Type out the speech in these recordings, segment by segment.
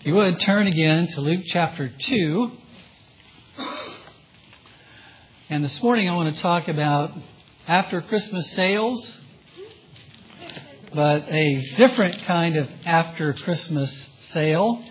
If you would, turn again to Luke chapter 2. And this morning I want to talk about after Christmas sales, but a different kind of after Christmas sale.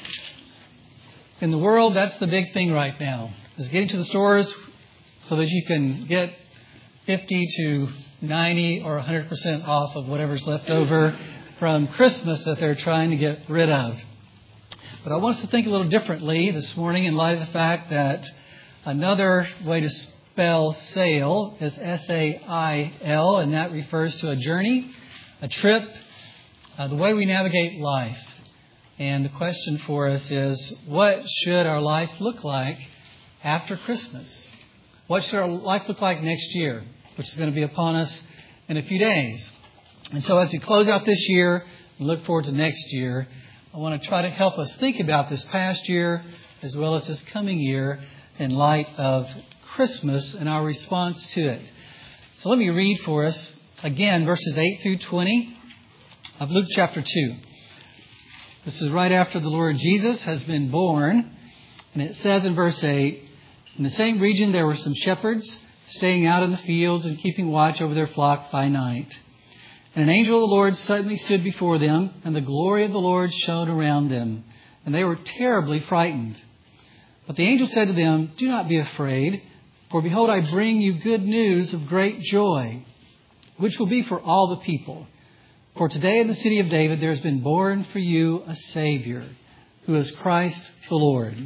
In the world, that's the big thing right now, is getting to the stores so that you can get 50 to 90 or 100% off of whatever's left over from Christmas that they're trying to get rid of. But I want us to think a little differently this morning in light of the fact that another way to spell sale is S-A-I-L, and that refers to a journey, a trip, the way we navigate life. And the question for us is, what should our life look like after Christmas? What should our life look like next year, which is going to be upon us in a few days? And so as we close out this year and look forward to next year, I want to try to help us think about this past year as well as this coming year in light of Christmas and our response to it. So let me read for us again verses 8 through 20 of Luke chapter 2. This is right after the Lord Jesus has been born. And it says in verse 8, "In the same region there were some shepherds staying out in the fields and keeping watch over their flock by night. And an angel of the Lord suddenly stood before them, and the glory of the Lord shone around them, and they were terribly frightened. But the angel said to them, 'Do not be afraid, for behold, I bring you good news of great joy, which will be for all the people. For today in the city of David there has been born for you a Savior, who is Christ the Lord.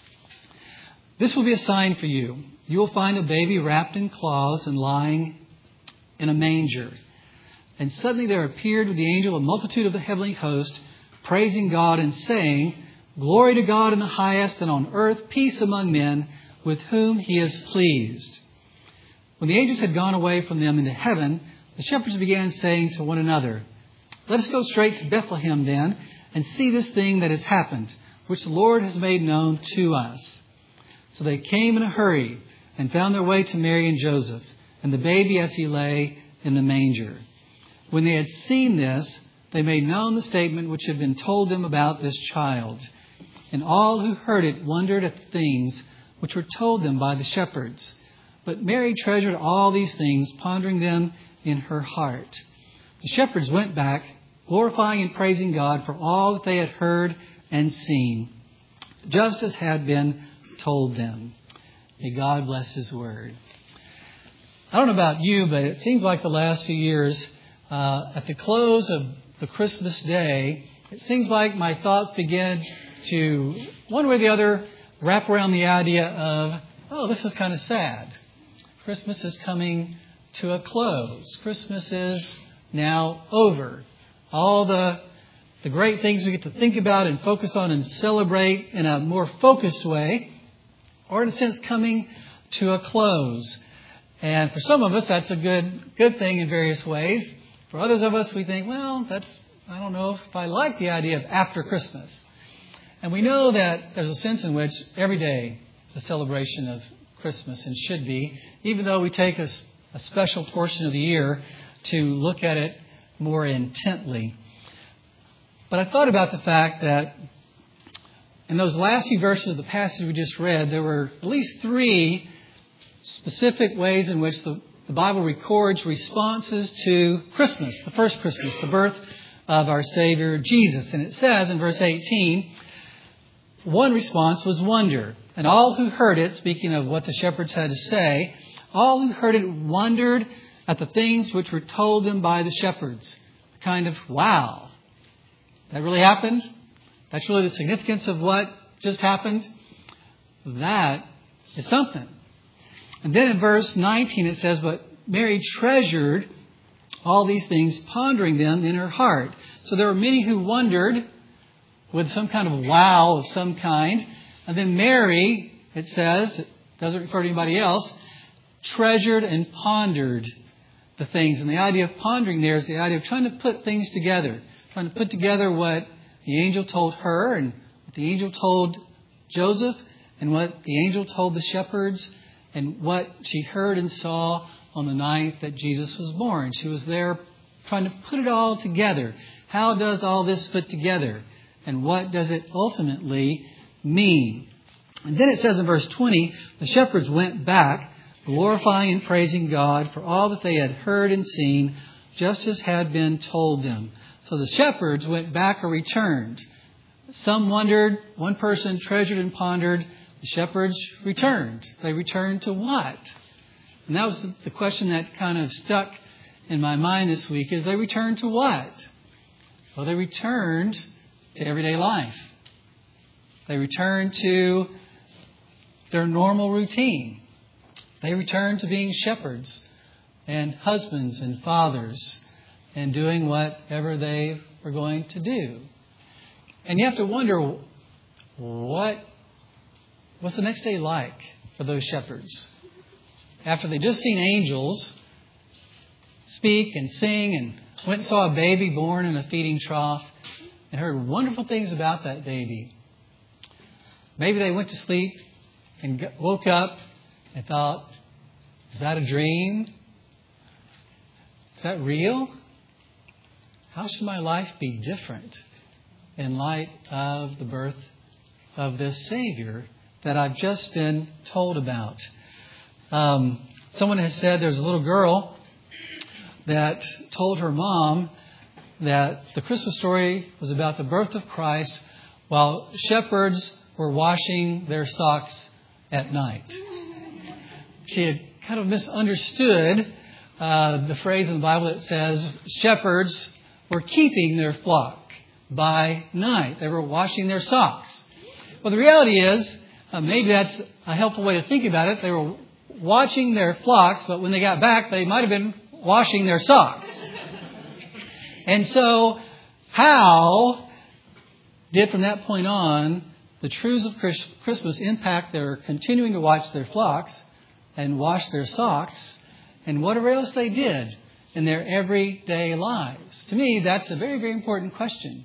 This will be a sign for you. You will find a baby wrapped in cloths and lying in a manger.' And suddenly there appeared with the angel a multitude of the heavenly host, praising God and saying, 'Glory to God in the highest, and on earth peace among men with whom He is pleased.' When the angels had gone away from them into heaven, the shepherds began saying to one another, 'Let us go straight to Bethlehem then, and see this thing that has happened, which the Lord has made known to us.' So they came in a hurry and found their way to Mary and Joseph, and the baby as he lay in the manger. When they had seen this, they made known the statement which had been told them about this child. And all who heard it wondered at the things which were told them by the shepherds. But Mary treasured all these things, pondering them in her heart. The shepherds went back, glorifying and praising God for all that they had heard and seen, just as had been told them." May God bless His word. I don't know about you, but it seems like the last few years, at the close of the Christmas day, it seems like my thoughts begin to, one way or the other, wrap around the idea of, oh, this is kind of sad. Christmas is coming to a close. Christmas is now over. All the great things we get to think about and focus on and celebrate in a more focused way are, in a sense, coming to a close. And for some of us, that's a good thing in various ways. For others of us, we think, well, I don't know if I like the idea of after Christmas. And we know that there's a sense in which every day is a celebration of Christmas and should be, even though we take a special portion of the year to look at it more intently. But I thought about the fact that in those last few verses of the passage we just read, there were at least three specific ways in which the Bible records responses to Christmas, the first Christmas, the birth of our Savior Jesus. And it says in verse 18, one response was wonder. And all who heard it, speaking of what the shepherds had to say, all who heard it wondered at the things which were told them by the shepherds. Kind of, wow, that really happened? That's really the significance of what just happened? That is something. And then in verse 19 it says, "But Mary treasured all these things, pondering them in her heart." So there were many who wondered with some kind of wow of some kind. And then Mary, it says, it doesn't refer to anybody else, treasured and pondered the things. And the idea of pondering there is the idea of trying to put things together. Trying to put together what the angel told her and what the angel told Joseph and what the angel told the shepherds and what she heard and saw on the night that Jesus was born. She was there trying to put it all together. How does all this fit together? and what does it ultimately mean? And then it says in verse 20, the shepherds went back, glorifying and praising God for all that they had heard and seen, just as had been told them. So the shepherds went back or returned. Some wondered, one person treasured and pondered, the shepherds returned. They returned to what? And that was the question that kind of stuck in my mind this week, is they returned to what? Well, they returned to everyday life. They returned to their normal routine. They returned to being shepherds and husbands and fathers and doing whatever they were going to do. And you have to wonder, what's the next day like for those shepherds? After they just seen angels speak and sing and went and saw a baby born in a feeding trough and heard wonderful things about that baby. Maybe they went to sleep and woke up and thought, is that a dream? Is that real? How should my life be different in light of the birth of this Savior that I've just been told about? Someone has said there's a little girl that told her mom that the Christmas story was about the birth of Christ while shepherds were washing their socks at night. She had kind of misunderstood the phrase in the Bible that says shepherds were keeping their flock by night. They were washing their socks. Well, the reality is, maybe that's a helpful way to think about it. They were watching their flocks, but when they got back, they might have been washing their socks. And so, how did from that point on the truths of Christmas impact their continuing to watch their flocks and wash their socks and whatever else they did in their everyday lives? To me, that's a very, very important question.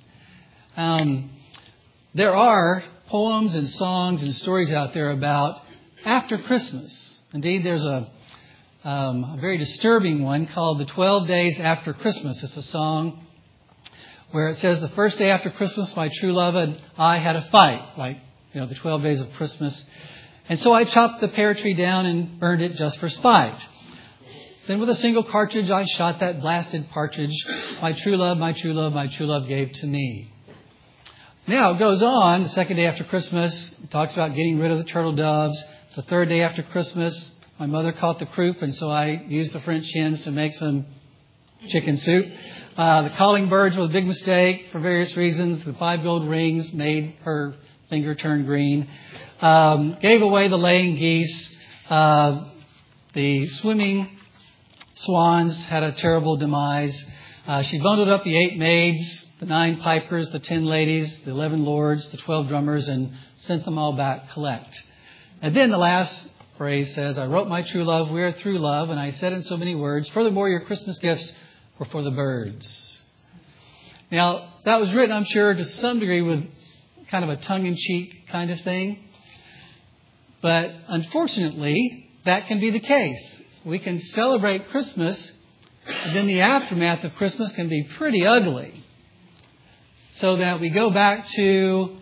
There are poems and songs and stories out there about after Christmas. Indeed, there's a very disturbing one called The 12 Days After Christmas. It's a song where it says, the first day after Christmas, my true love and I had a fight, like, the 12 days of Christmas. And so I chopped the pear tree down and burned it just for spite. Then with a single cartridge, I shot that blasted partridge. My true love, my true love, my true love gave to me. Now it goes on. The second day after Christmas, it talks about getting rid of the turtle doves. The third day after Christmas, my mother caught the croup, and so I used the French hens to make some chicken soup. The calling birds were a big mistake for various reasons. The 5 gold rings made her finger turn green. Gave away the laying geese. The swimming swans had a terrible demise. She bundled up the 8 maids, the 9 pipers, the 10 ladies, the 11 lords, the 12 drummers, and sent them all back collect. And then the last phrase says, I wrote my true love, we are through love, and I said in so many words, furthermore, your Christmas gifts were for the birds. Now, that was written, I'm sure, to some degree with kind of a tongue-in-cheek kind of thing. But unfortunately, that can be the case. We can celebrate Christmas, but then the aftermath of Christmas can be pretty ugly. So that we go back to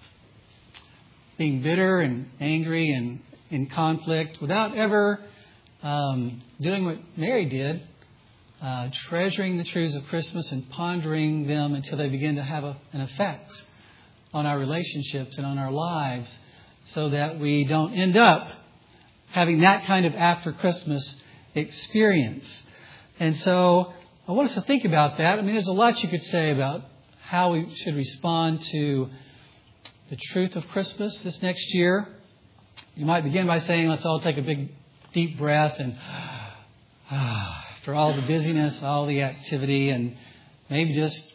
being bitter and angry and in conflict without ever doing what Mary did, treasuring the truths of Christmas and pondering them until they begin to have an effect on our relationships and on our lives, so that we don't end up having that kind of after Christmas experience. And so I want us to think about that. I mean, there's a lot you could say about how we should respond to the truth of Christmas this next year. You might begin by saying, let's all take a big, deep breath and after all the busyness, all the activity, and maybe just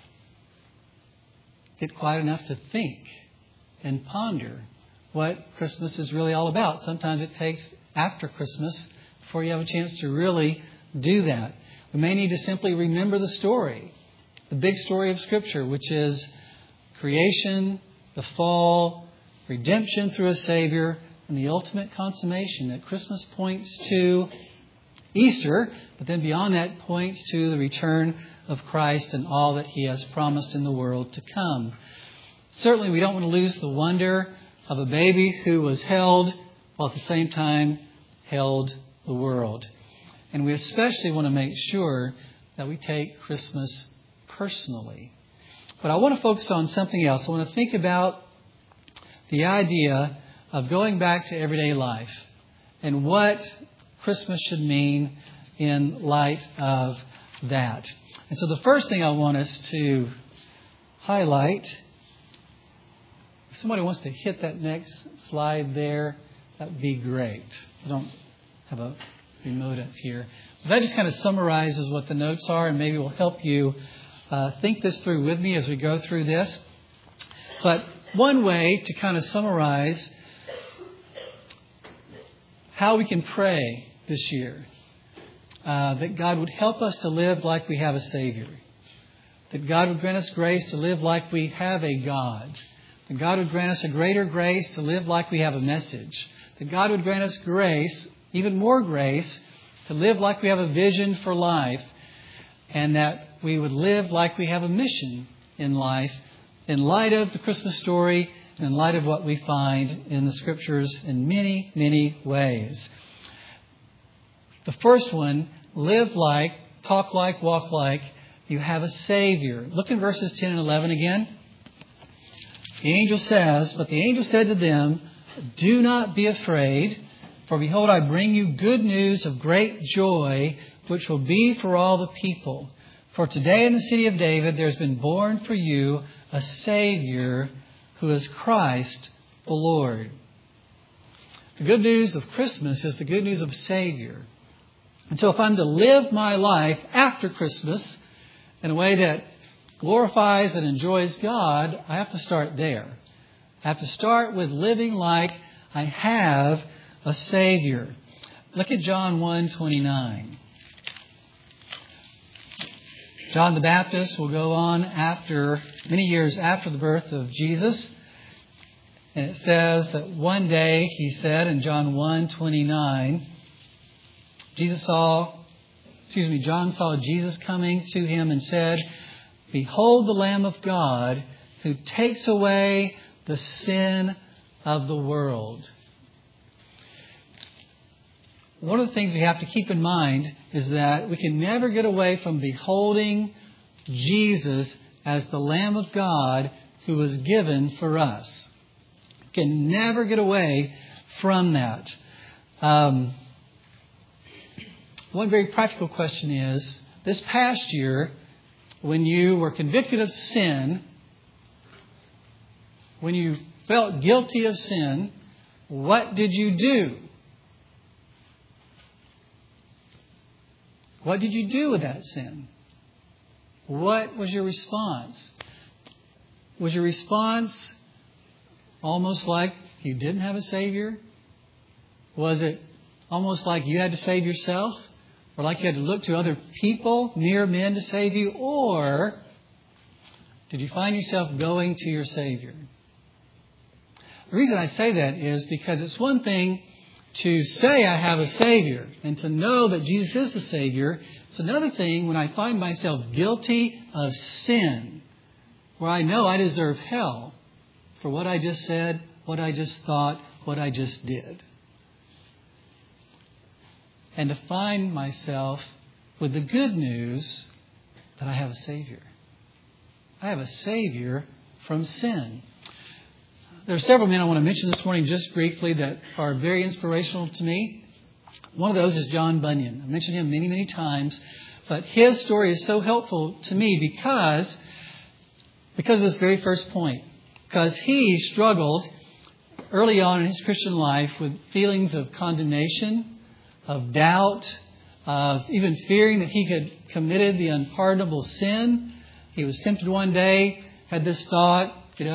get quiet enough to think and ponder what Christmas is really all about. Sometimes it takes after Christmas before you have a chance to really do that. We may need to simply remember the story, the big story of Scripture, which is creation, the fall, redemption through a Savior, and the ultimate consummation. That Christmas points to Easter, but then beyond that points to the return of Christ and all that He has promised in the world to come. Certainly we don't want to lose the wonder of a baby who was held while at the same time held the world. And we especially want to make sure that we take Christmas personally. But I want to focus on something else. I want to think about the idea of going back to everyday life and what Christmas should mean in light of that. And so the first thing I want us to highlight, if somebody wants to hit that next slide there, that would be great. I don't have a remote up here. But that just kind of summarizes what the notes are and maybe will help you think this through with me as we go through this. But one way to kind of summarize how we can pray this year, that God would help us to live like we have a Savior, that God would grant us grace to live like we have a God, that God would grant us a greater grace to live like we have a message, that God would grant us grace, even more grace, to live like we have a vision for life, and that we would live like we have a mission in life in light of the Christmas story and in light of what we find in the Scriptures in many, many ways. The first one, live like, talk like, walk like you have a Savior. Look in verses 10 and 11 again. The angel says, "But the angel said to them, 'Do not be afraid, for behold, I bring you good news of great joy, which will be for all the people. For today in the city of David there has been born for you a Savior, who is Christ the Lord.'" The good news of Christmas is the good news of a Savior. And so if I'm to live my life after Christmas in a way that glorifies and enjoys God, I have to start there. I have to start with living like I have a Savior. Look at John 1:29. John the Baptist will go on many years after the birth of Jesus. And it says that one day, he said in John 1:29, John saw Jesus coming to him and said, "Behold the Lamb of God who takes away the sin of the world." One of the things we have to keep in mind is that we can never get away from beholding Jesus as the Lamb of God who was given for us. We can never get away from that. One very practical question is, this past year, when you were convicted of sin, when you felt guilty of sin, what did you do? What did you do with that sin? What was your response? Was your response almost like you didn't have a Savior? Was it almost like you had to save yourself? Or like you had to look to other people, mere men, to save you? Or did you find yourself going to your Savior? The reason I say that is because it's one thing to say I have a Savior and to know that Jesus is the Savior. It's another thing when I find myself guilty of sin, where I know I deserve hell for what I just said, what I just thought, what I just did. And to find myself with the good news that I have a Savior. I have a Savior from sin. There are several men I want to mention this morning just briefly that are very inspirational to me. One of those is John Bunyan. I've mentioned him many, many times. But his story is so helpful to me because of this very first point. Because he struggled early on in his Christian life with feelings of condemnation, of doubt, of even fearing that he had committed the unpardonable sin. He was tempted one day, had this thought,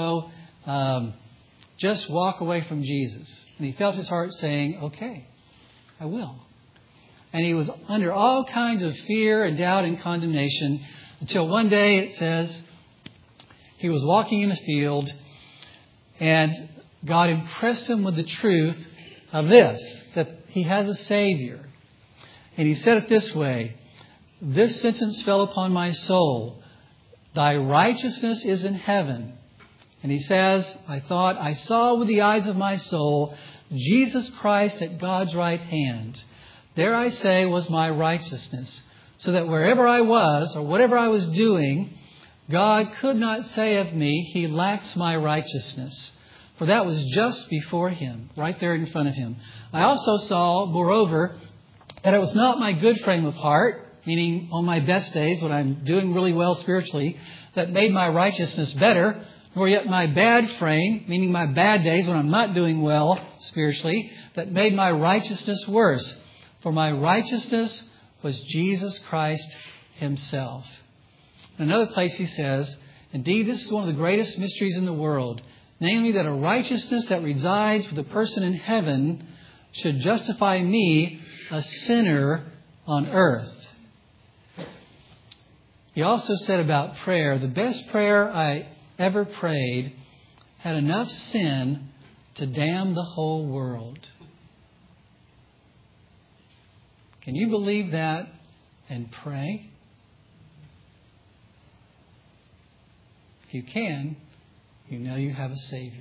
just walk away from Jesus. And he felt his heart saying, okay, I will. And he was under all kinds of fear and doubt and condemnation until one day, it says, he was walking in a field and God impressed him with the truth of this, that he has a Savior. And he said it this way, "This sentence fell upon my soul. Thy righteousness is in heaven, And he says, I thought, I saw with the eyes of my soul Jesus Christ at God's right hand. There, I say, was my righteousness, so that wherever I was or whatever I was doing, God could not say of me, He lacks my righteousness. For that was just before Him, right there in front of Him. I also saw, moreover, that it was not my good frame of heart, meaning on my best days, when I'm doing really well spiritually, that made my righteousness better, nor yet my bad frame, meaning my bad days when I'm not doing well spiritually, that made my righteousness worse. For my righteousness was Jesus Christ Himself. In another place he says, indeed, this is one of the greatest mysteries in the world, namely that a righteousness that resides with a person in heaven should justify me, a sinner on earth. He also said about prayer, the best prayer I ever prayed had enough sin to damn the whole world. Can you believe that and pray? If you can, you know you have a Savior.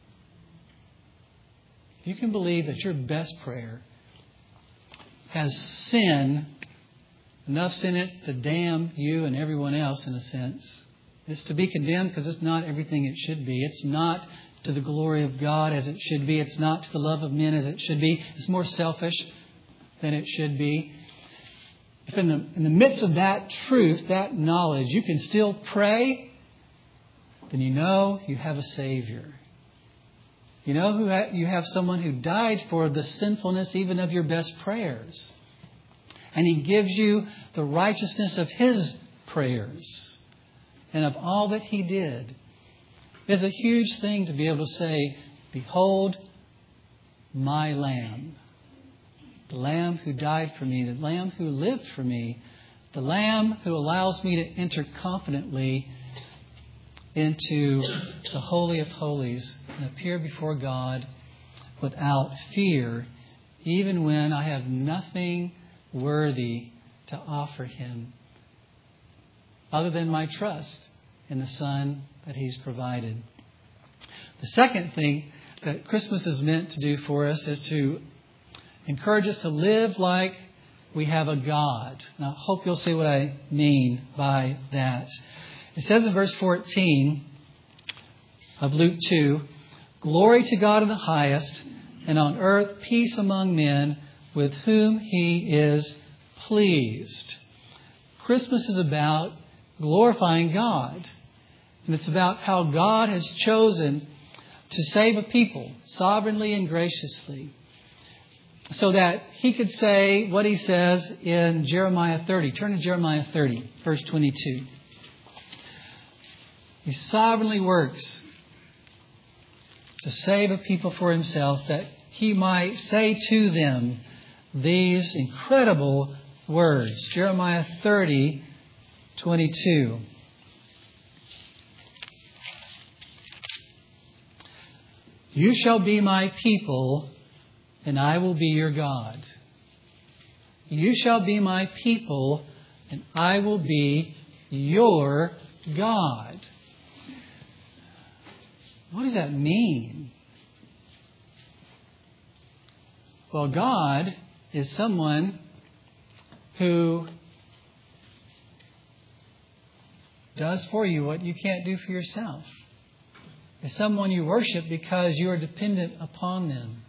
If you can believe that your best prayer has sin, enough sin in it to damn you and everyone else in a sense. It's to be condemned because it's not everything it should be. It's not to the glory of God as it should be. It's not to the love of men as it should be. It's more selfish than it should be. If in the midst of that truth, that knowledge, you can still pray, then you know you have a Savior. You know you have someone who died for the sinfulness even of your best prayers. And He gives you the righteousness of His prayers and of all that He did. It's a huge thing to be able to say, behold, my Lamb. The Lamb who died for me, the Lamb who lived for me, the Lamb who allows me to enter confidently into the Holy of Holies and appear before God without fear, even when I have nothing worthy to offer Him other than my trust in the Son that He's provided. The second thing that Christmas is meant to do for us is to encourage us to live like we have a God. And I hope you'll see what I mean by that. It says in verse 14 of Luke 2, glory to God in the highest, and on earth peace among men with whom He is pleased. Christmas is about glorifying God. And it's about how God has chosen to save a people sovereignly and graciously, so that He could say what He says in Jeremiah 30. Turn to Jeremiah 30, verse 22. He sovereignly works to save a people for Himself, that He might say to them these incredible words. Jeremiah 30, 22. You shall be my people, and I will be your God. You shall be my people, and I will be your God. What does that mean? Well, God is someone who does for you what you can't do for yourself. Is someone you worship because you are dependent upon them.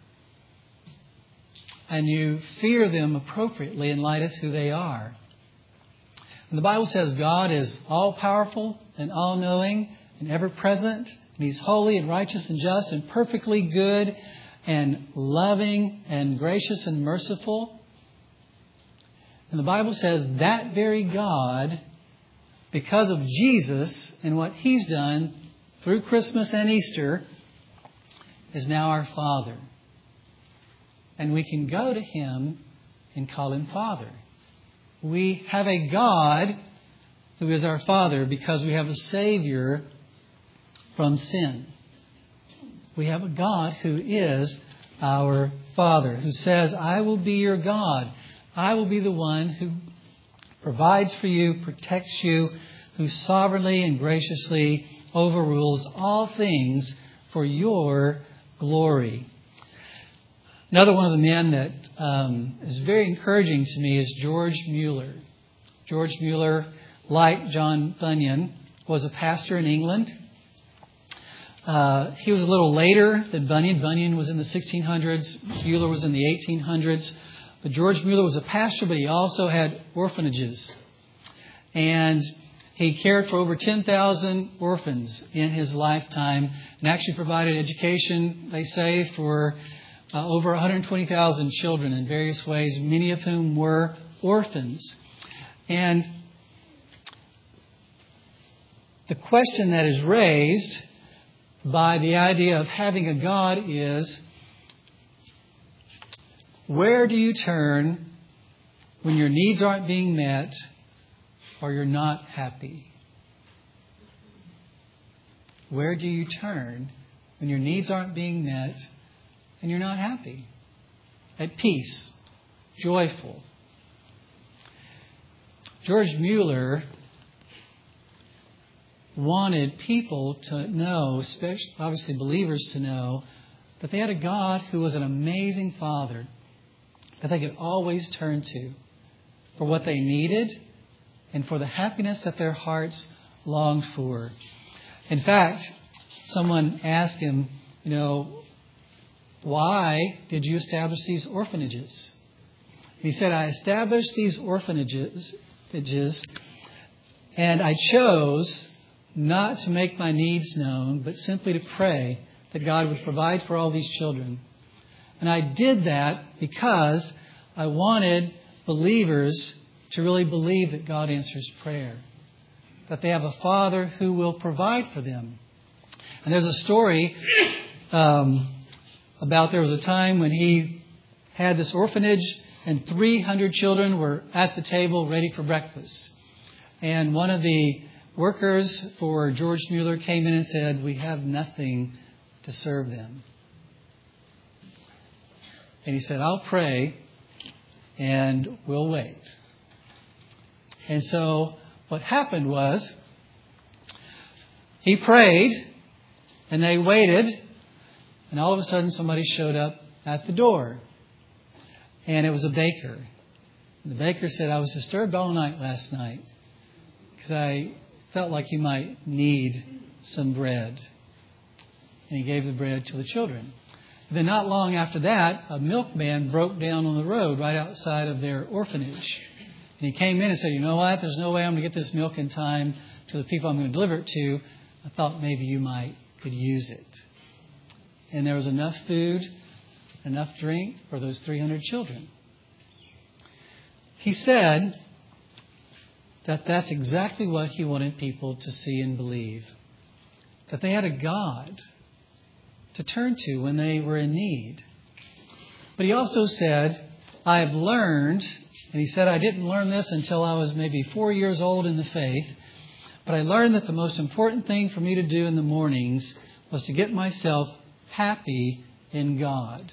And you fear them appropriately in light of who they are. And the Bible says God is all-powerful and all-knowing and ever-present. And He's holy and righteous and just and perfectly good and loving and gracious and merciful. And the Bible says that very God, because of Jesus and what He's done through Christmas and Easter, is now our Father. And we can go to Him and call Him Father. We have a God who is our Father because we have a Savior from sin. We have a God who is our Father, who says, I will be your God. I will be the one who provides for you, protects you, who sovereignly and graciously overrules all things for your glory. Another one of the men that is very encouraging to me is George Mueller. George Mueller, like John Bunyan, was a pastor in England. He was a little later than Bunyan. Bunyan was in the 1600s. Mueller was in the 1800s. But George Mueller was a pastor, but he also had orphanages. And he cared for over 10,000 orphans in his lifetime and actually provided education, they say, for over 120,000 children in various ways, many of whom were orphans. And the question that is raised by the idea of having a God is, where do you turn when your needs aren't being met or you're not happy? Where do you turn when your needs aren't being met and you're not happy? At peace, joyful. George Mueller wanted people to know, especially obviously believers to know, that they had a God who was an amazing Father that they could always turn to for what they needed and for the happiness that their hearts longed for. In fact, someone asked him, why did you establish these orphanages? He said, I established these orphanages and I chose not to make my needs known, but simply to pray that God would provide for all these children. And I did that because I wanted believers to really believe that God answers prayer, that they have a Father who will provide for them. And there's a story about there was a time when he had this orphanage and 300 children were at the table ready for breakfast. And one of the workers for George Mueller came in and said, we have nothing to serve them. And he said, I'll pray and we'll wait. And so what happened was he prayed and they waited, and all of a sudden somebody showed up at the door. And it was a baker. The baker said, I was disturbed all night last night because I felt like you might need some bread. And he gave the bread to the children. And then not long after that, a milkman broke down on the road right outside of their orphanage. And he came in and said, you know what? There's no way I'm going to get this milk in time to the people I'm going to deliver it to. I thought maybe you could use it. And there was enough food, enough drink for those 300 children. He said that that's exactly what he wanted people to see and believe. That they had a God to turn to when they were in need. But he also said, I have learned, and he said, I didn't learn this until I was maybe 4 years old in the faith, but I learned that the most important thing for me to do in the mornings was to get myself happy in God.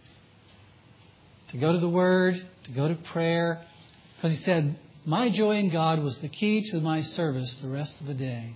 To go to the Word, to go to prayer. Because he said, my joy in God was the key to my service the rest of the day.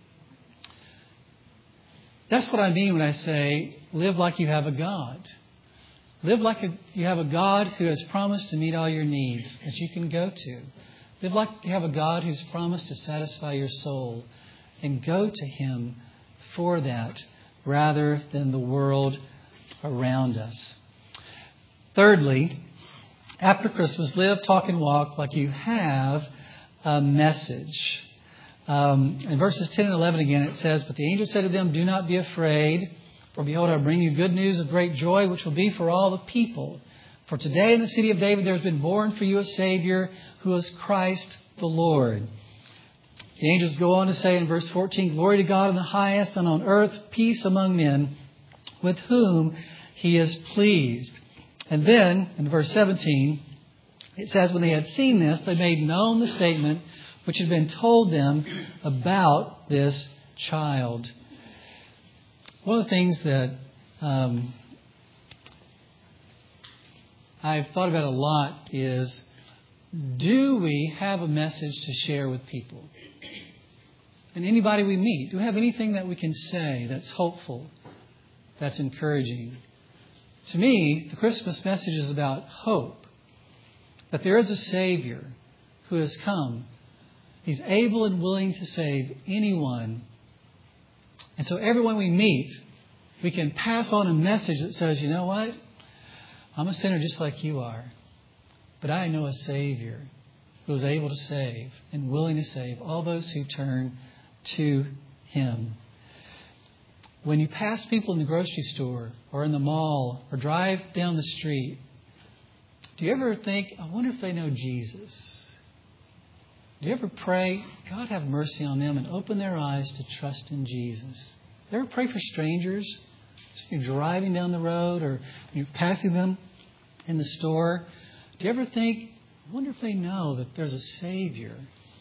That's what I mean when I say, live like you have a God. Live like you have a God who has promised to meet all your needs that you can go to. Live like you have a God who's promised to satisfy your soul. And go to Him for that rather than the world around us. Thirdly, after Christmas, live, talk, and walk like you have a message. In verses 10 and 11 again, it says, but the angel said to them, do not be afraid, for behold, I bring you good news of great joy, which will be for all the people. For today in the city of David there has been born for you a Savior, who is Christ the Lord. The angels go on to say in verse 14, glory to God in the highest, and on earth peace among men with whom He is pleased. And then in verse 17, it says, when they had seen this, they made known the statement which had been told them about this child. One of the things that I've thought about a lot is, do we have a message to share with people? and anybody we meet? Do we have anything that we can say that's hopeful, that's encouraging? To me, the Christmas message is about hope. That there is a Savior who has come. He's able and willing to save anyone. And so everyone we meet, we can pass on a message that says, you know what? I'm a sinner just like you are. But I know a Savior who is able to save and willing to save all those who turn to Him. When you pass people in the grocery store or in the mall or drive down the street, do you ever think, I wonder if they know Jesus? Do you ever pray, God have mercy on them and open their eyes to trust in Jesus? Do you ever pray for strangers? So you're driving down the road or you're passing them in the store. Do you ever think, I wonder if they know that there's a Savior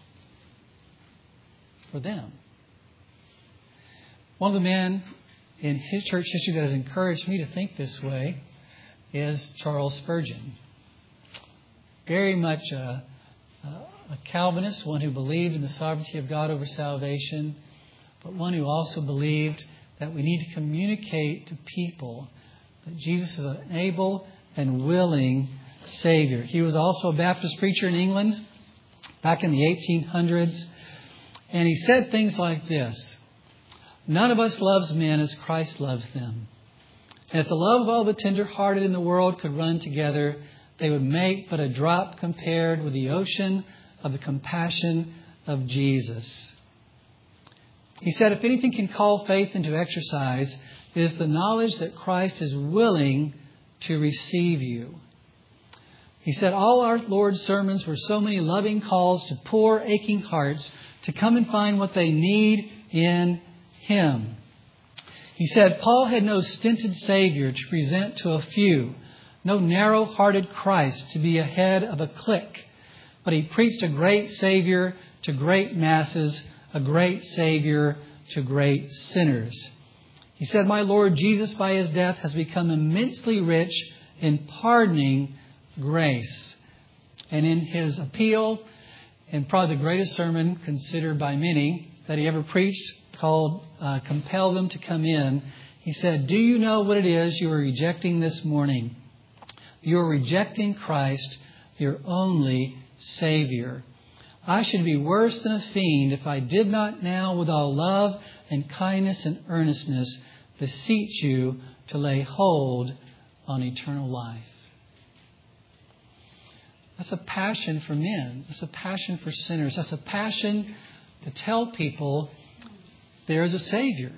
for them? One of the men in his church history that has encouraged me to think this way is Charles Spurgeon. Very much a Calvinist, one who believed in the sovereignty of God over salvation, but one who also believed that we need to communicate to people that Jesus is an able and willing Savior. He was also a Baptist preacher in England back in the 1800s, and he said things like this: none of us loves men as Christ loves them. And if the love of all the tender-hearted in the world could run together, they would make but a drop compared with the ocean of the compassion of Jesus. He said, if anything can call faith into exercise, it is the knowledge that Christ is willing to receive you. He said, all our Lord's sermons were so many loving calls to poor, aching hearts to come and find what they need in Him. He said, Paul had no stinted Savior to present to a few, no narrow-hearted Christ to be ahead of a clique, but he preached a great Savior to great masses, a great Savior to great sinners. He said, my Lord Jesus by His death has become immensely rich in pardoning grace. And in his appeal, and probably the greatest sermon considered by many that he ever preached, called Compel Them to Come In, he said, do you know what it is you are rejecting this morning? You are rejecting Christ, your only Savior. I should be worse than a fiend if I did not now with all love and kindness and earnestness beseech you to lay hold on eternal life. That's a passion for men. That's a passion for sinners. That's a passion to tell people there is a Savior.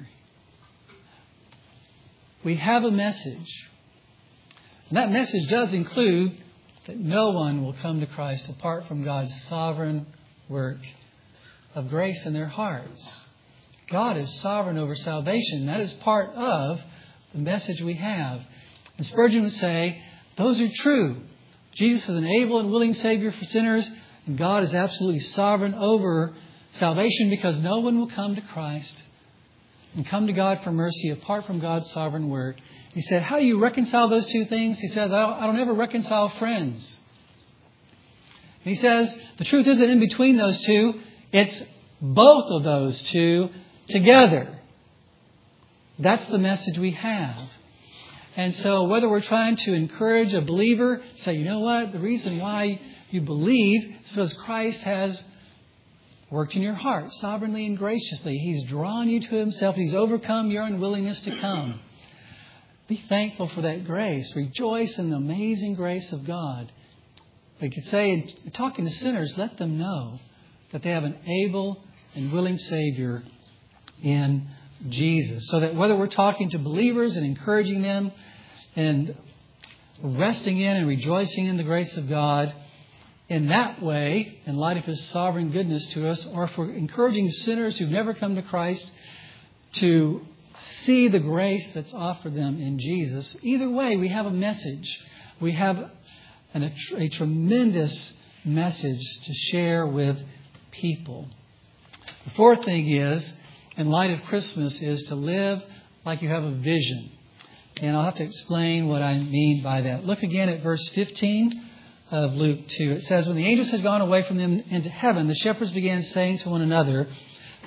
We have a message. And that message does include that no one will come to Christ apart from God's sovereign work of grace in their hearts. God is sovereign over salvation. That is part of the message we have. And Spurgeon would say, those are true. Jesus is an able and willing Savior for sinners, and God is absolutely sovereign over salvation because no one will come to Christ and come to God for mercy apart from God's sovereign work. He said, how do you reconcile those two things? He says, I don't ever reconcile friends. And he says, the truth isn't in between those two. It's both of those two together. That's the message we have. And so whether we're trying to encourage a believer, say, you know what, the reason why you believe is because Christ has worked in your heart sovereignly and graciously. He's drawn you to Himself. He's overcome your unwillingness to come. Be thankful for that grace. Rejoice in the amazing grace of God. We could say, in talking to sinners, let them know that they have an able and willing Savior in Jesus. So that whether we're talking to believers and encouraging them and resting in and rejoicing in the grace of God, in that way, in light of His sovereign goodness to us, or if we're encouraging sinners who've never come to Christ to see the grace that's offered them in Jesus, either way, we have a message. We have a tremendous message to share with people. The fourth thing is, in light of Christmas, is to live like you have a vision. And I'll have to explain what I mean by that. Look again at verse 15 of Luke 2. It says, when the angels had gone away from them into heaven, the shepherds began saying to one another,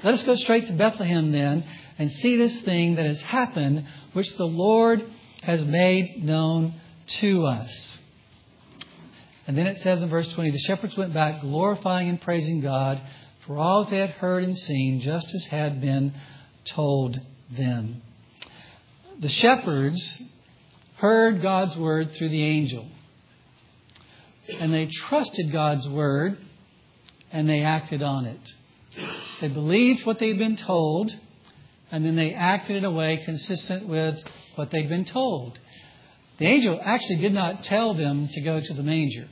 Let us go straight to Bethlehem then and see this thing that has happened, which the Lord has made known to us. And then it says in verse 20, the shepherds went back glorifying and praising God for all that they had heard and seen, just as had been told them. The shepherds heard God's word through the angel. And they trusted God's word and they acted on it. They believed what they'd been told, and then they acted in a way consistent with what they'd been told. The angel actually did not tell them to go to the manger.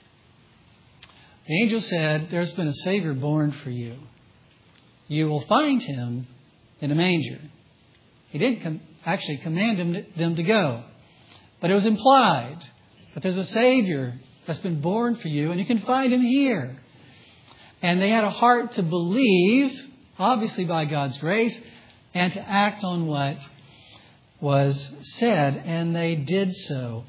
The angel said, there's been a Savior born for you. You will find him in a manger. He didn't actually command them to go. But it was implied that there's a Savior that's been born for you, and you can find him here. And they had a heart to believe, obviously by God's grace, and to act on what was said, and they did so.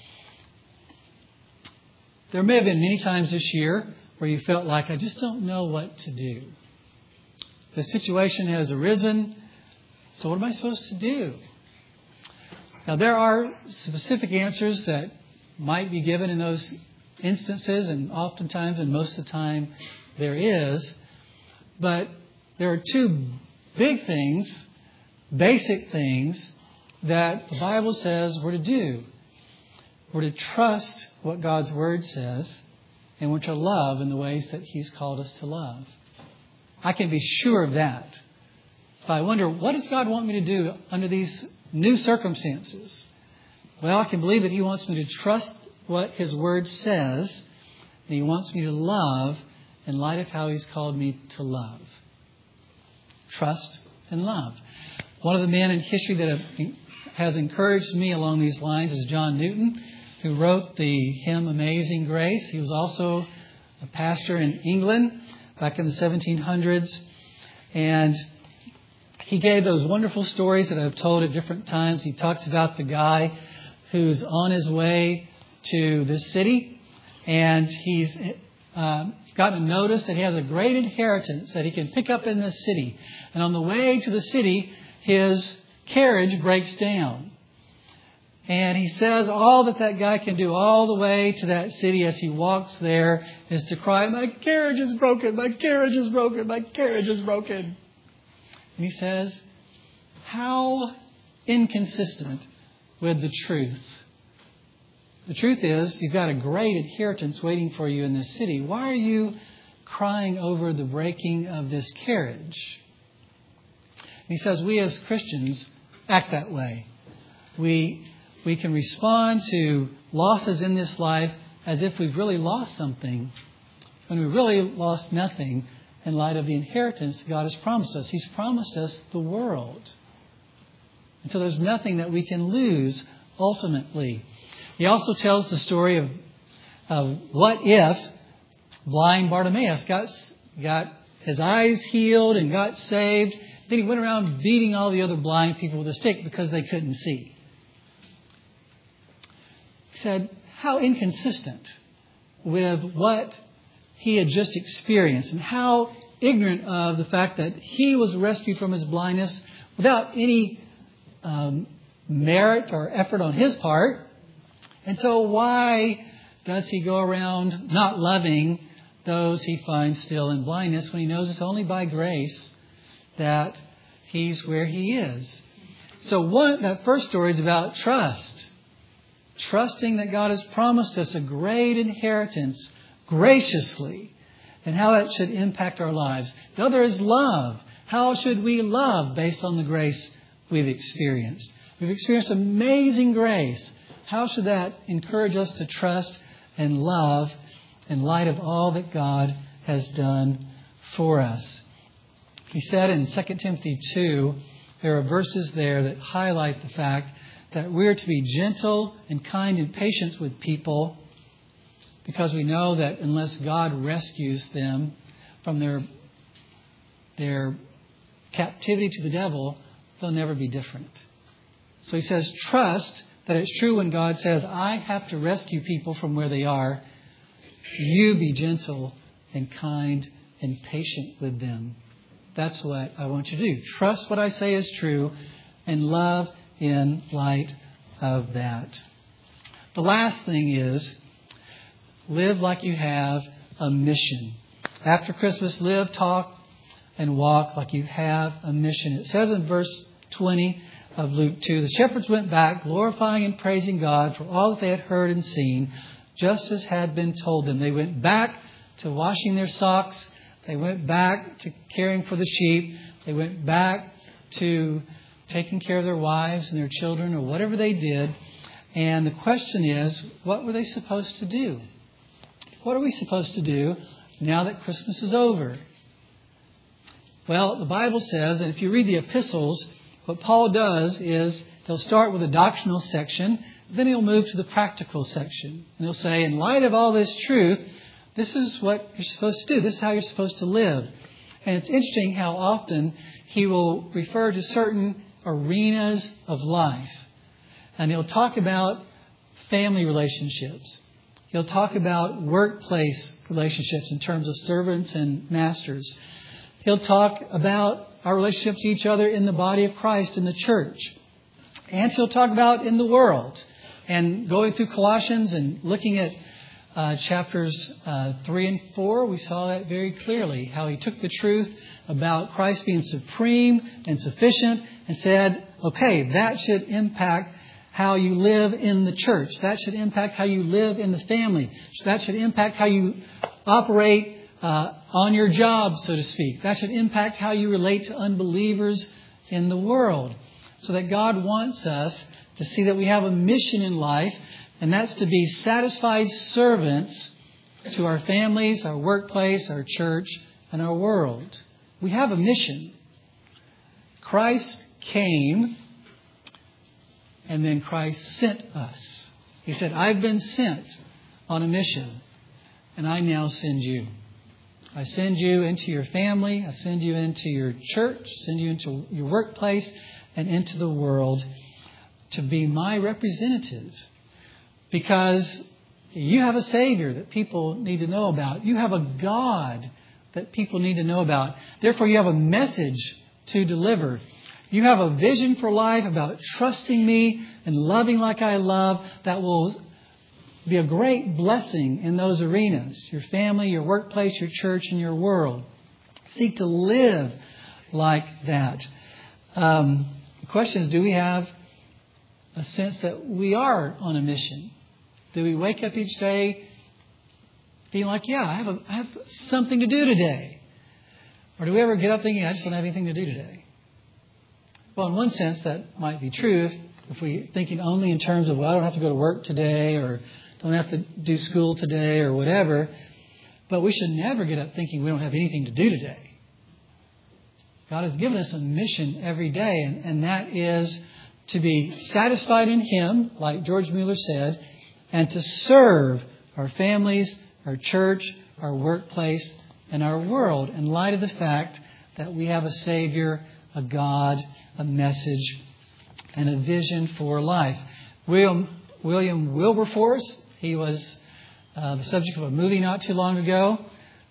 There may have been many times this year where you felt like, I just don't know what to do. The situation has arisen, so what am I supposed to do? Now, there are specific answers that might be given in those instances, and oftentimes and most of the time there is. But there are two big things, basic things, that the Bible says we're to do. We're to trust what God's Word says, and we're to love in the ways that He's called us to love. I can be sure of that. If I wonder, what does God want me to do under these new circumstances? Well, I can believe that He wants me to trust what His Word says, and He wants me to love in light of how He's called me to love. Trust and love. One of the men in history that has encouraged me along these lines is John Newton, who wrote the hymn Amazing Grace. He was also a pastor in England back in the 1700s. And he gave those wonderful stories that I've told at different times. He talks about the guy who's on his way to this city, and he's gotten a notice that he has a great inheritance that he can pick up in this city. And on the way to the city, his carriage breaks down. And he says all that guy can do all the way to that city as he walks there is to cry, my carriage is broken, my carriage is broken, my carriage is broken. And he says, how inconsistent with the truth. The truth is, you've got a great inheritance waiting for you in this city. Why are you crying over the breaking of this carriage? And he says, we as Christians act that way. We can respond to losses in this life as if we've really lost something, when we really lost nothing in light of the inheritance that God has promised us. He's promised us the world. And so there's nothing that we can lose ultimately. He also tells the story of what if blind Bartimaeus got his eyes healed and got saved. Then he went around beating all the other blind people with a stick because they couldn't see. He said, how inconsistent with what he had just experienced, and how ignorant of the fact that he was rescued from his blindness without any merit or effort on his part. And so why does he go around not loving those he finds still in blindness when he knows it's only by grace that he's where he is? So that first story is about trust. Trusting that God has promised us a great inheritance graciously, and how it should impact our lives. The other is love. How should we love based on the grace we've experienced? We've experienced amazing grace. How should that encourage us to trust and love in light of all that God has done for us? He said in 2 Timothy 2, there are verses there that highlight the fact that we're to be gentle and kind and patient with people, because we know that unless God rescues them from their captivity to the devil, they'll never be different. So he says, trust that it's true when God says, I have to rescue people from where they are. You be gentle and kind and patient with them. That's what I want you to do. Trust what I say is true and love in light of that. The last thing is live like you have a mission. After Christmas, live, talk, and walk like you have a mission. It says in verse 20 of Luke 2, the shepherds went back, glorifying and praising God for all that they had heard and seen, just as had been told them. They went back to washing their socks. They went back to caring for the sheep. They went back to taking care of their wives and their children or whatever they did. And the question is, what were they supposed to do? What are we supposed to do now that Christmas is over? Well, the Bible says, and if you read the epistles, what Paul does is he'll start with a doctrinal section, then he'll move to the practical section. And he'll say, in light of all this truth, this is what you're supposed to do. This is how you're supposed to live. And it's interesting how often he will refer to certain arenas of life. And he'll talk about family relationships. He'll talk about workplace relationships in terms of servants and masters. He'll talk about our relationship to each other in the body of Christ in the church. And he'll talk about in the world. And going through Colossians and looking at chapters 3 and 4, we saw that very clearly. How he took the truth about Christ being supreme and sufficient and said, okay, that should impact how you live in the church. That should impact how you live in the family. That should impact how you operate on your job, so to speak. That should impact how you relate to unbelievers in the world. So that God wants us to see that we have a mission in life, and that's to be satisfied servants to our families, our workplace, our church, and our world. We have a mission. Christ came, and then Christ sent us. He said, I've been sent on a mission, and I now send you. I send you into your family. I send you into your church. Send you into your workplace and into the world to be my representative. Because you have a Savior that people need to know about. You have a God that people need to know about. Therefore, you have a message to deliver. You have a vision for life about trusting me and loving like I love that will be a great blessing in those arenas. Your family, your workplace, your church, and your world. Seek to live like that. The question is, do we have a sense that we are on a mission? Do we wake up each day feeling like, yeah, I have something to do today? Or do we ever get up thinking, I just don't have anything to do today? Well, in one sense, that might be true if we're thinking only in terms of, well, I don't have to go to work today or don't have to do school today or whatever. But we should never get up thinking we don't have anything to do today. God has given us a mission every day, and that is to be satisfied in Him, like George Mueller said, and to serve our families, our church, our workplace, and our world in light of the fact that we have a Savior, a God, a message, and a vision for life. William Wilberforce, he was the subject of a movie not too long ago.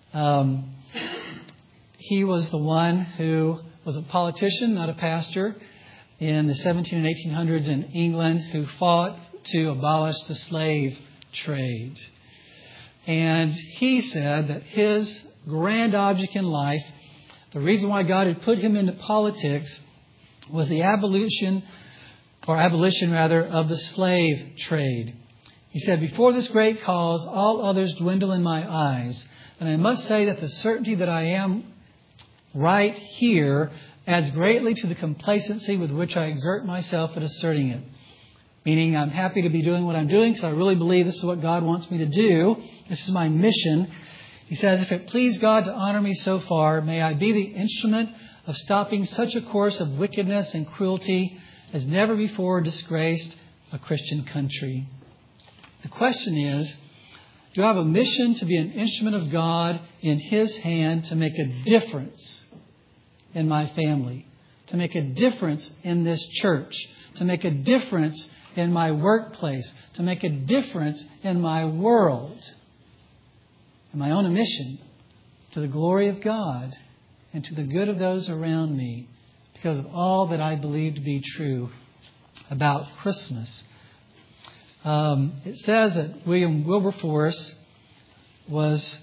He was the one who was a politician, not a pastor, in the 1700s and 1800s in England, who fought to abolish the slave trade. And he said that his grand object in life, the reason why God had put him into politics, was the abolition of the slave trade. He said, before this great cause, all others dwindle in my eyes. And I must say that the certainty that I am right here adds greatly to the complacency with which I exert myself at asserting it. Meaning I'm happy to be doing what I'm doing because I really believe this is what God wants me to do. This is my mission. He says, if it please God to honor me so far, may I be the instrument of stopping such a course of wickedness and cruelty as never before disgraced a Christian country. The question is, do I have a mission to be an instrument of God in His hand to make a difference in my family, to make a difference in this church, to make a difference in my workplace, to make a difference in my world? Am I on a mission to the glory of God? and to the good of those around me because of all that I believe to be true about Christmas. It says that William Wilberforce was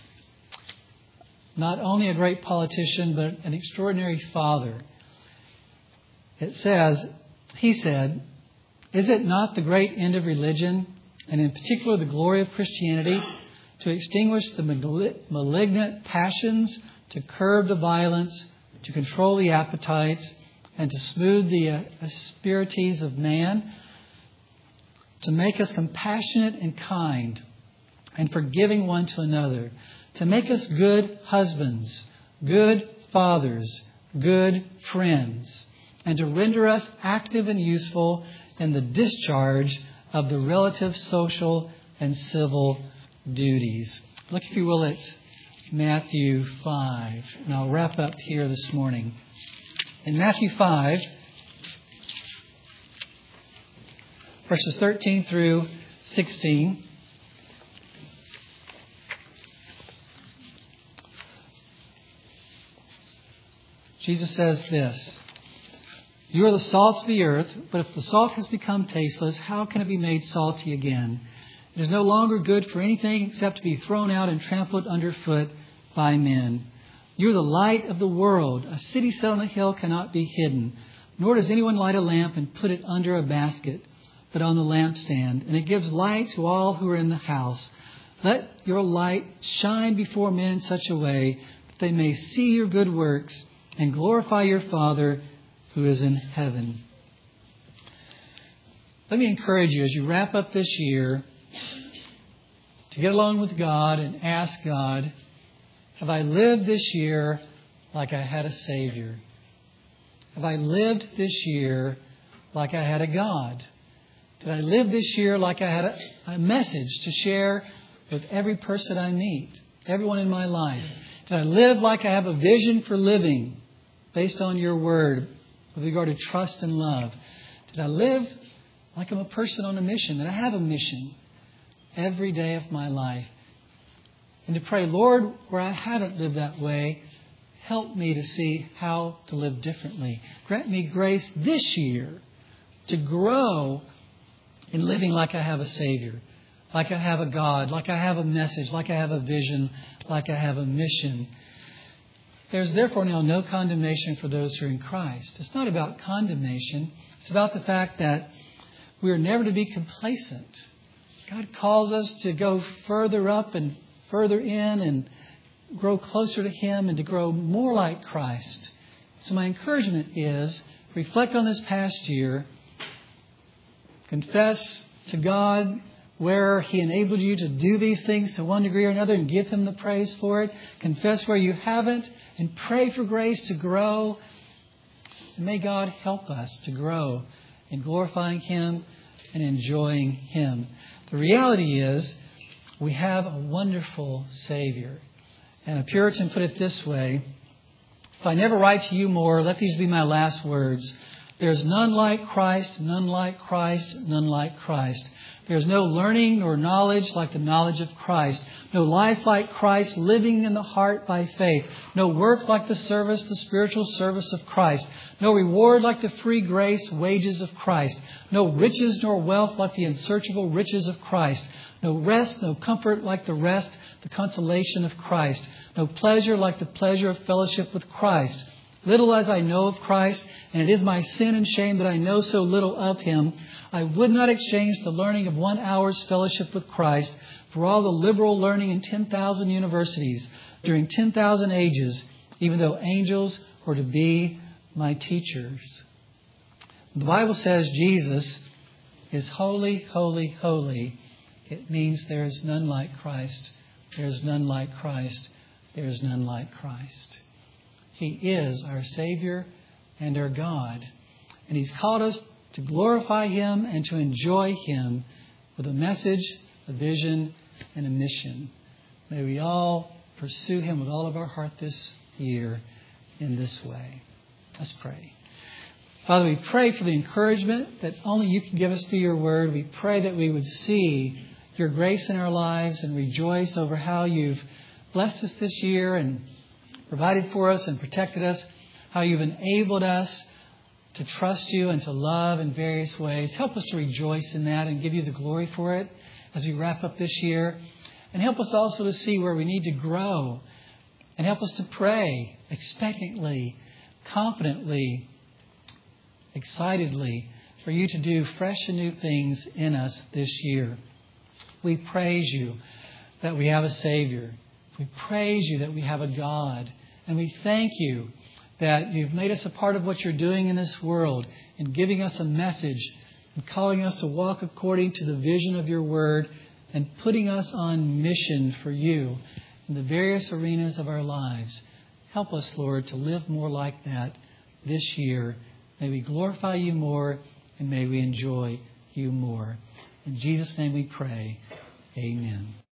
not only a great politician, but an extraordinary father. It says, he said, "Is it not the great end of religion, and in particular the glory of Christianity, to extinguish the malignant passions, to curb the violence, to control the appetites, and to smooth the asperities of man, to make us compassionate and kind, and forgiving one to another, to make us good husbands, good fathers, good friends, and to render us active and useful in the discharge of the relative social and civil duties." Look, if you will, at Matthew 5. And I'll wrap up here this morning. In Matthew 5, verses 13 through 16, Jesus says this: "You are the salt of the earth, but if the salt has become tasteless, how can it be made salty again? It is no longer good for anything except to be thrown out and trampled underfoot by men. You are the light of the world. A city set on a hill cannot be hidden, nor does anyone light a lamp and put it under a basket, but on the lampstand, and it gives light to all who are in the house. Let your light shine before men in such a way that they may see your good works and glorify your Father who is in heaven." Let me encourage you as you wrap up this year to get along with God and ask God, have I lived this year like I had a Savior? Have I lived this year like I had a God? Did I live this year like I had a message to share with every person I meet, everyone in my life? Did I live like I have a vision for living based on your word with regard to trust and love? Did I live like I'm a person on a mission, that I have a mission every day of my life? And to pray, Lord, where I haven't lived that way, help me to see how to live differently. Grant me grace this year to grow in living like I have a Savior, like I have a God, like I have a message, like I have a vision, like I have a mission. There's therefore now no condemnation for those who are in Christ. It's not about condemnation. It's about the fact that we are never to be complacent. God calls us to go further up and further in and grow closer to Him and to grow more like Christ. So my encouragement is, reflect on this past year. Confess to God where He enabled you to do these things to one degree or another and give Him the praise for it. Confess where you haven't and pray for grace to grow. And may God help us to grow in glorifying Him and enjoying Him. The reality is we have a wonderful Savior. And a Puritan put it this way: "If I never write to you more, let these be my last words. There is none like Christ, none like Christ, none like Christ. There is no learning nor knowledge like the knowledge of Christ. No life like Christ living in the heart by faith. No work like the service, the spiritual service of Christ. No reward like the free grace, wages of Christ. No riches nor wealth like the unsearchable riches of Christ. No rest, no comfort like the rest, the consolation of Christ. No pleasure like the pleasure of fellowship with Christ. Little as I know of Christ, and it is my sin and shame that I know so little of Him, I would not exchange the learning of 1 hour's fellowship with Christ for all the liberal learning in 10,000 universities during 10,000 ages, even though angels were to be my teachers." The Bible says Jesus is holy, holy, holy. It means there is none like Christ. There is none like Christ. There is none like Christ. He is our Savior and our God. And He's called us to glorify Him and to enjoy Him with a message, a vision, and a mission. May we all pursue Him with all of our heart this year in this way. Let's pray. Father, we pray for the encouragement that only You can give us through Your Word. We pray that we would see Your grace in our lives and rejoice over how You've blessed us this year and provided for us and protected us, how you've enabled us to trust you and to love in various ways. Help us to rejoice in that and give you the glory for it as we wrap up this year. And help us also to see where we need to grow. And help us to pray expectantly, confidently, excitedly for you to do fresh and new things in us this year. We praise you that we have a Savior. We praise you that we have a God. And we thank you that you've made us a part of what you're doing in this world and giving us a message and calling us to walk according to the vision of your word and putting us on mission for you in the various arenas of our lives. Help us, Lord, to live more like that this year. May we glorify you more and may we enjoy you more. In Jesus' name we pray. Amen.